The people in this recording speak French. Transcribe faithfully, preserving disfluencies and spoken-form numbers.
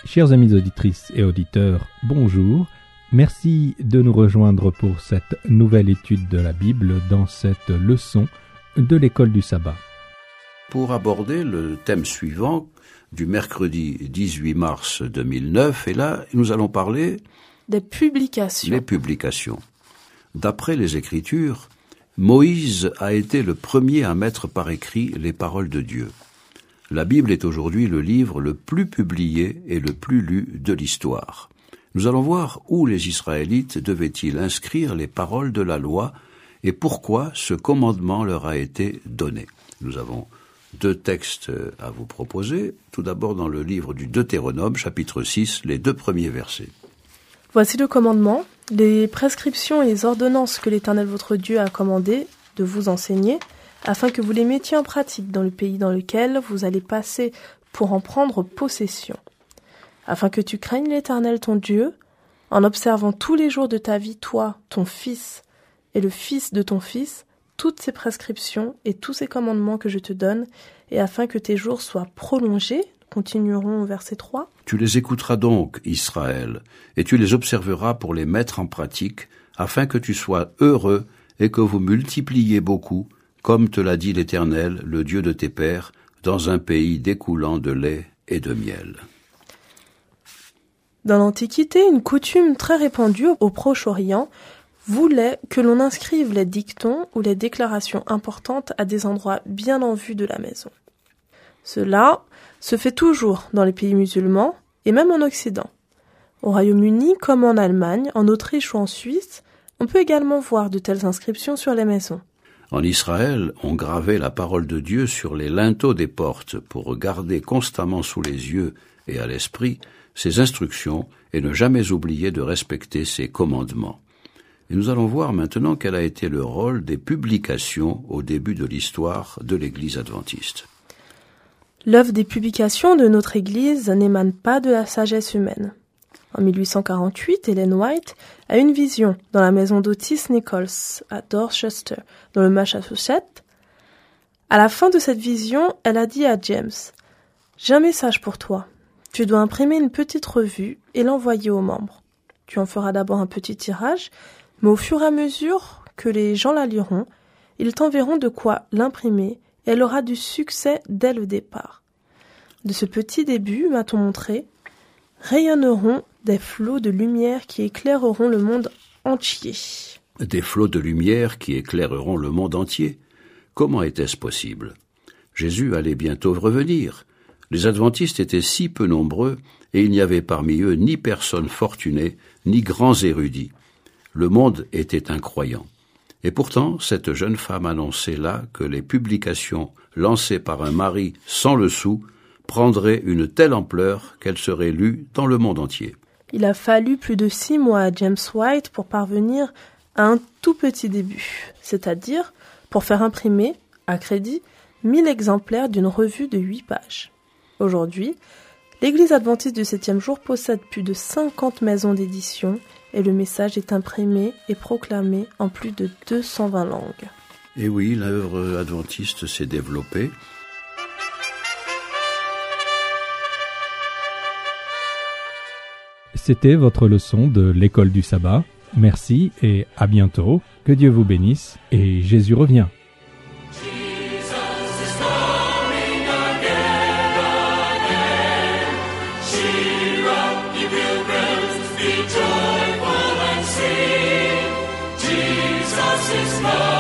Chers amis auditrices et auditeurs, bonjour. Merci de nous rejoindre pour cette nouvelle étude de la Bible dans cette leçon de l'école du sabbat. Pour aborder le thème suivant du mercredi dix-huit mars deux mille neuf, et là, nous allons parler des publications. Les publications. D'après les Écritures, Moïse a été le premier à mettre par écrit les paroles de Dieu. La Bible est aujourd'hui le livre le plus publié et le plus lu de l'histoire. Nous allons voir où les Israélites devaient-ils inscrire les paroles de la loi et pourquoi ce commandement leur a été donné. Nous avons deux textes à vous proposer. Tout d'abord dans le livre du Deutéronome, chapitre six, les deux premiers versets. Voici le commandement, les prescriptions et les ordonnances que l'Éternel votre Dieu a commandé de vous enseigner, afin que vous les mettiez en pratique dans le pays dans lequel vous allez passer pour en prendre possession. Afin que tu craignes l'Éternel ton Dieu, en observant tous les jours de ta vie, toi, ton fils, et le fils de ton fils, toutes ces prescriptions et tous ces commandements que je te donne, et afin que tes jours soient prolongés. Continuerons au verset trois. Tu les écouteras donc, Israël, et tu les observeras pour les mettre en pratique, afin que tu sois heureux et que vous multipliez beaucoup, comme te l'a dit l'Éternel, le Dieu de tes pères, dans un pays découlant de lait et de miel. Dans l'Antiquité, une coutume très répandue au Proche-Orient voulait que l'on inscrive les dictons ou les déclarations importantes à des endroits bien en vue de la maison. Cela se fait toujours dans les pays musulmans et même en Occident. Au Royaume-Uni, comme en Allemagne, en Autriche ou en Suisse, on peut également voir de telles inscriptions sur les maisons. En Israël, on gravait la parole de Dieu sur les linteaux des portes pour garder constamment sous les yeux et à l'esprit ses instructions et ne jamais oublier de respecter ses commandements. Et nous allons voir maintenant quel a été le rôle des publications au début de l'histoire de l'Église adventiste. L'œuvre des publications de notre Église n'émane pas de la sagesse humaine. En mille huit cent quarante-huit, Ellen White a une vision dans la maison d'Otis Nichols à Dorchester, dans le Massachusetts. À la fin de cette vision, elle a dit à James « J'ai un message pour toi. Tu dois imprimer une petite revue et l'envoyer aux membres. Tu en feras d'abord un petit tirage, mais au fur et à mesure que les gens la liront, ils t'enverront de quoi l'imprimer et elle aura du succès dès le départ. De ce petit début, m'a-t-on montré, rayonneront des flots de lumière qui éclaireront le monde entier. » Des flots de lumière qui éclaireront le monde entier. Comment était-ce possible? Jésus allait bientôt revenir. Les adventistes étaient si peu nombreux, et il n'y avait parmi eux ni personnes fortunées, ni grands érudits. Le monde était incroyant. Et pourtant, cette jeune femme annonçait là que les publications lancées par un mari sans le sou prendraient une telle ampleur qu'elles seraient lues dans le monde entier. Il a fallu plus de six mois à James White pour parvenir à un tout petit début, c'est-à-dire pour faire imprimer, à crédit, mille exemplaires d'une revue de huit pages. Aujourd'hui, l'Église adventiste du septième jour possède plus de cinquante maisons d'édition et le message est imprimé et proclamé en plus de deux cent vingt langues. Et oui, l'œuvre adventiste s'est développée. C'était votre leçon de l'école du sabbat. Merci et à bientôt. Que Dieu vous bénisse et Jésus revient. Be joyful and sing, Jesus is Lord.